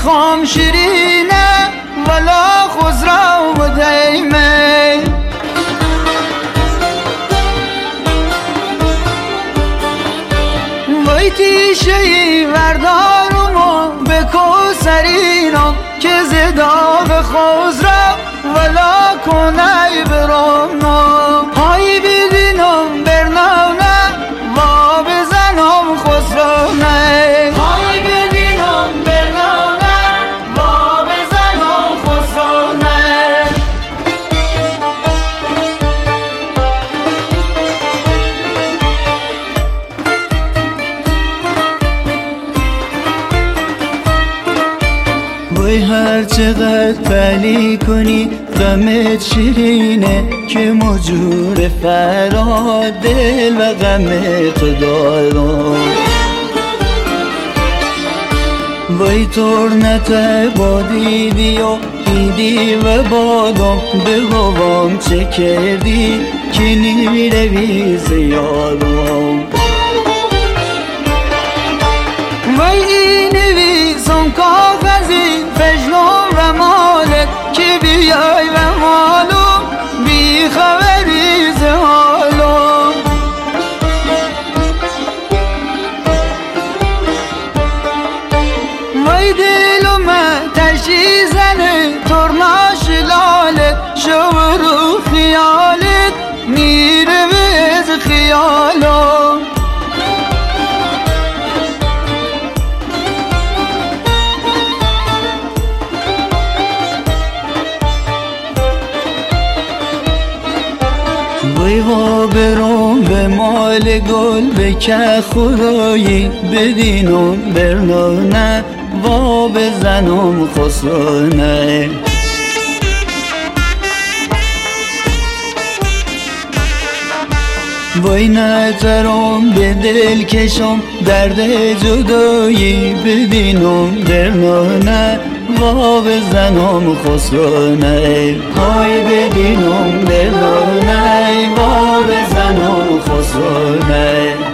خام شیرینه ولا خضرا و دیمه وای تیشهی وردارم و به کوسرینم که زداغ خضرا ولا کنای برامنم های بیدینم برنامه و بزنم خسرانه های بیدینم برنامه و بزنم خسرانه وای هر چقدر پلی کنی غمت شیرینه که مجور فراد دل و غمت دارم وای ترنت با دیدی و دیدی و بادم به هوام چه کردی که نیروی زیادم وای این نویسم کاغذی فجلم و مالت که بیای و مالم بی خبری ز حالم وای دلم تشی زنه ترناش لالت شو رو خیالت میره از خیالم وای ها برم به مال گل به که خدایی بدینم برنانه و بزنم خسرانه وای نترم به دل کشم درد جدایی بدینم برنانه و بزنم خسرانه های بدینم برنانه و بزنم خسرانه